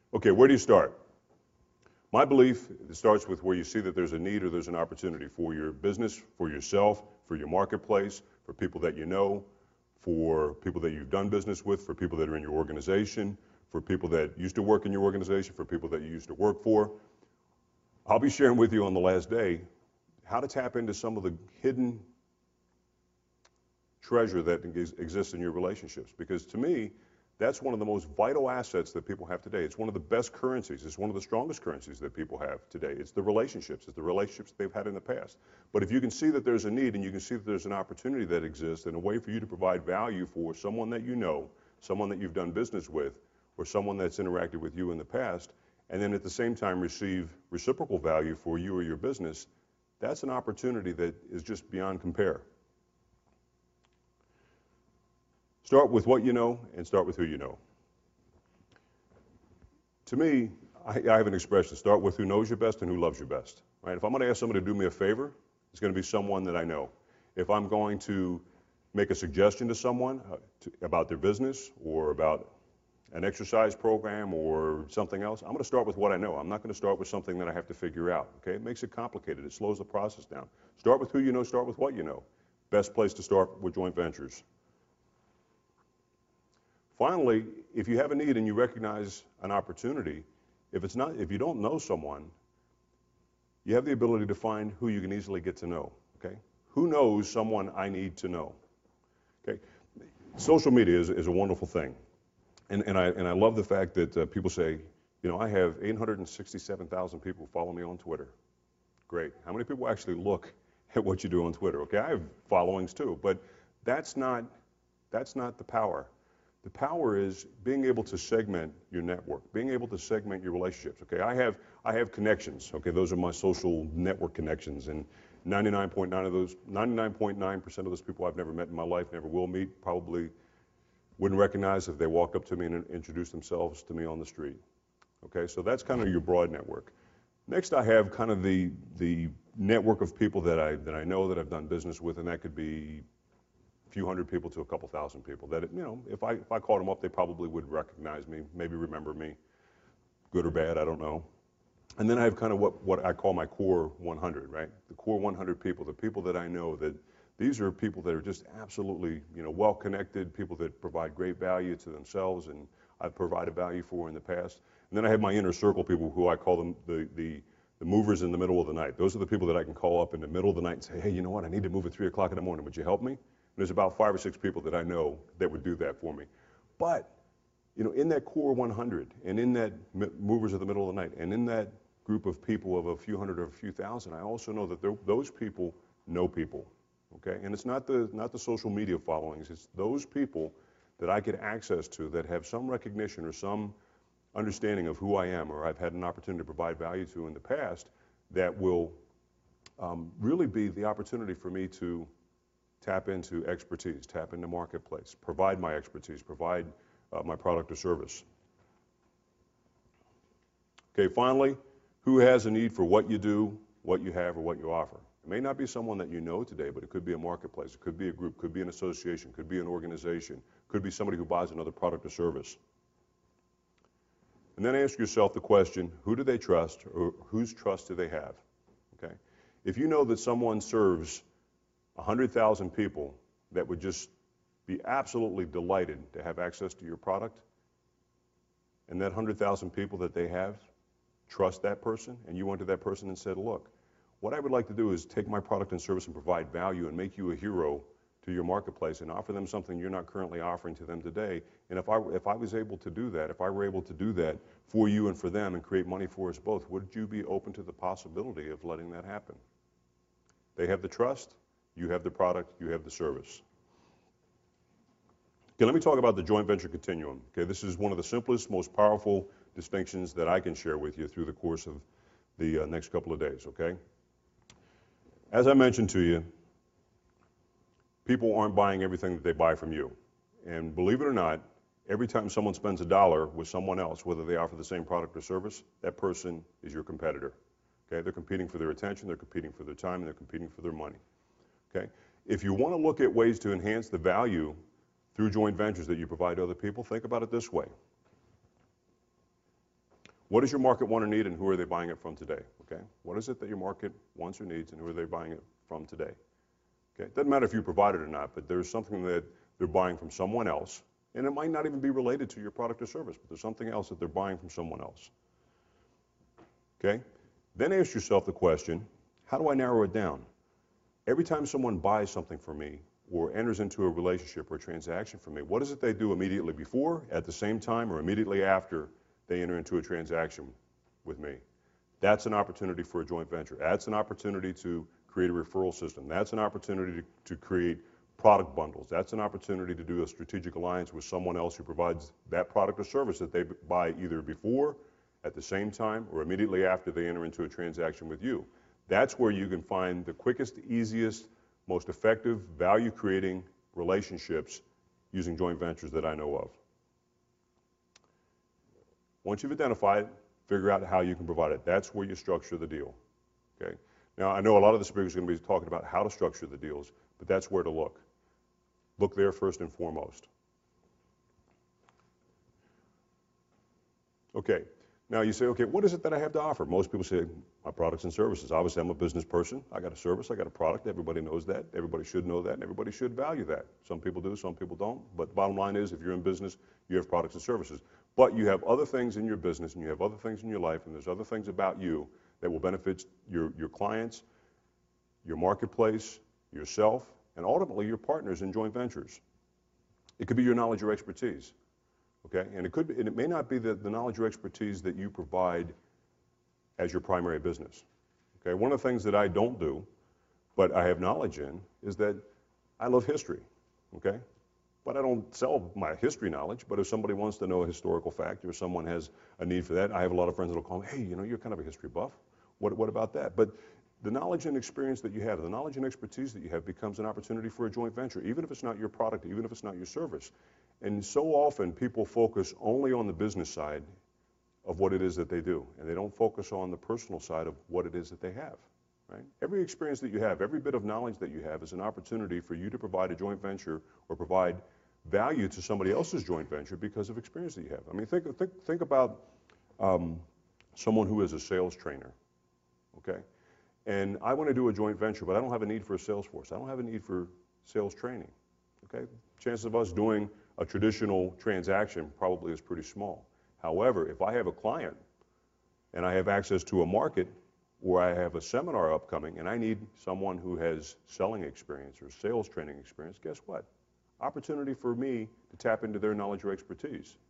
Okay, where do you start? My belief, it starts with where you see that there's a need or there's an opportunity for your business, for yourself, for your marketplace, for people that you know, for people that you've done business with, for people that are in your organization, for people that used to work in your organization, for people that you used to work for. I'll be sharing with you on the last day how to tap into some of the hidden treasure that exists in your relationships. Because to me, that's one of the most vital assets that people have today. It's one of the best currencies. It's one of the strongest currencies that people have today. It's the relationships. It's the relationships they've had in the past. But if you can see that there's a need and you can see that there's an opportunity that exists and a way for you to provide value for someone that you know, someone that you've done business with, or someone that's interacted with you in the past, and then at the same time receive reciprocal value for you or your business, that's an opportunity that is just beyond compare. Start with what you know and start with who you know. To me, I have an expression, start with who knows you best and who loves you best. Right? If I'm going to ask somebody to do me a favor, it's going to be someone that I know. If I'm going to make a suggestion to someone about their business or about an exercise program or something else, I'm going to start with what I know. I'm not going to start with something that I have to figure out. Okay? It makes it complicated. It slows the process down. Start with who you know, start with what you know. Best place to start with joint ventures. Finally, if you have a need and you recognize an opportunity, if you don't know someone, you have the ability to find who you can easily get to know. Okay? Who knows someone I need to know? Okay? Social media is a wonderful thing. And I love the fact that people say, you know, I have 867,000 people follow me on Twitter. Great. How many people actually look at what you do on Twitter? Okay, I have followings too, but that's not the power. The power is being able to segment your network, being able to segment your relationships. Okay, I have connections. Okay, those are my social network connections, and 99.9% of those people I've never met in my life, never will meet, probably wouldn't recognize if they walked up to me and introduced themselves to me on the street. Okay, so that's kind of your broad network. Next, I have kind of the network of people that I know that I've done business with, and that could be a few hundred people to a couple thousand people. That you know, if I called them up, they probably would recognize me, maybe remember me, good or bad, I don't know. And then I have kind of what I call my core 100, right? The core 100 people, the people that I know that. These are people that are just absolutely, you know, well-connected, people that provide great value to themselves and I've provided value for in the past. And then I have my inner circle people who I call them the movers in the middle of the night. Those are the people that I can call up in the middle of the night and say, hey, you know what, I need to move at 3 o'clock in the morning. Would you help me? And there's about 5 or 6 people that I know that would do that for me. But, you know, in that core 100 and in that movers of the middle of the night and in that group of people of a few hundred or a few thousand, I also know that those people know people. Okay, and it's not the social media followings. It's those people that I get access to that have some recognition or some understanding of who I am, or I've had an opportunity to provide value to in the past, that will really be the opportunity for me to tap into expertise, tap into marketplace, provide my expertise, provide my product or service. Okay, finally, who has a need for what you do, what you have, or what you offer? It may not be someone that you know today, but it could be a marketplace, it could be a group, could be an association, could be an organization, could be somebody who buys another product or service. And then ask yourself the question, who do they trust, or whose trust do they have? Okay? If you know that someone serves 100,000 people that would just be absolutely delighted to have access to your product, and that 100,000 people that they have trust that person, and you went to that person and said, look, what I would like to do is take my product and service and provide value and make you a hero to your marketplace and offer them something you're not currently offering to them today. And if I was able to do that, if I were able to do that for you and for them and create money for us both, would you be open to the possibility of letting that happen? They have the trust, you have the product, you have the service. Okay, let me talk about the joint venture continuum. Okay, this is one of the simplest, most powerful distinctions that I can share with you through the course of the next couple of days, okay? As I mentioned to you, people aren't buying everything that they buy from you. And believe it or not, every time someone spends $1 with someone else, whether they offer the same product or service, that person is your competitor. Okay? They're competing for their attention, they're competing for their time, and they're competing for their money. Okay? If you want to look at ways to enhance the value through joint ventures that you provide to other people, think about it this way. What does your market want or need, and who are they buying it from today? Okay? What is it that your market wants or needs, and who are they buying it from today? Okay? It doesn't matter if you provide it or not, but there's something that they're buying from someone else, and it might not even be related to your product or service, but there's something else that they're buying from someone else. Okay? Then ask yourself the question, how do I narrow it down? Every time someone buys something from me or enters into a relationship or a transaction from me, what is it they do immediately before, at the same time, or immediately after they enter into a transaction with me? That's an opportunity for a joint venture. That's an opportunity to create a referral system. That's an opportunity to create product bundles. That's an opportunity to do a strategic alliance with someone else who provides that product or service that they buy either before, at the same time, or immediately after they enter into a transaction with you. That's where you can find the quickest, easiest, most effective, value-creating relationships using joint ventures that I know of. Once you've identified it, figure out how you can provide it. That's where you structure the deal. Okay? Now, I know a lot of the speakers are going to be talking about how to structure the deals, but that's where to look. Look there first and foremost. Okay. Now you say, okay, what is it that I have to offer? Most people say, my products and services. Obviously, I'm a business person. I got a service, I got a product. Everybody knows that. Everybody should know that, and everybody should value that. Some people do, some people don't. But the bottom line is, if you're in business, you have products and services. But you have other things in your business, and you have other things in your life, and there's other things about you that will benefit your clients, your marketplace, yourself, and ultimately your partners in joint ventures. It could be your knowledge or expertise. Okay, and it may not be the knowledge or expertise that you provide as your primary business. Okay, one of the things that I don't do, but I have knowledge in, is that I love history. Okay, but I don't sell my history knowledge. But if somebody wants to know a historical fact, or someone has a need for that, I have a lot of friends that'll call me, hey, you know, you're kind of a history buff. What about that? But the knowledge and experience that you have, the knowledge and expertise that you have, becomes an opportunity for a joint venture, even if it's not your product, even if it's not your service. And so often people focus only on the business side of what it is that they do, and they don't focus on the personal side of what it is that they have. Right? Every experience that you have, every bit of knowledge that you have is an opportunity for you to provide a joint venture or provide value to somebody else's joint venture because of experience that you have. I mean, think about someone who is a sales trainer, okay? And I want to do a joint venture, but I don't have a need for a sales force. I don't have a need for sales training, okay? Chances of us doing a traditional transaction probably is pretty small. However, if I have a client and I have access to a market, or I have a seminar upcoming and I need someone who has selling experience or sales training experience, guess what? Opportunity for me to tap into their knowledge or expertise.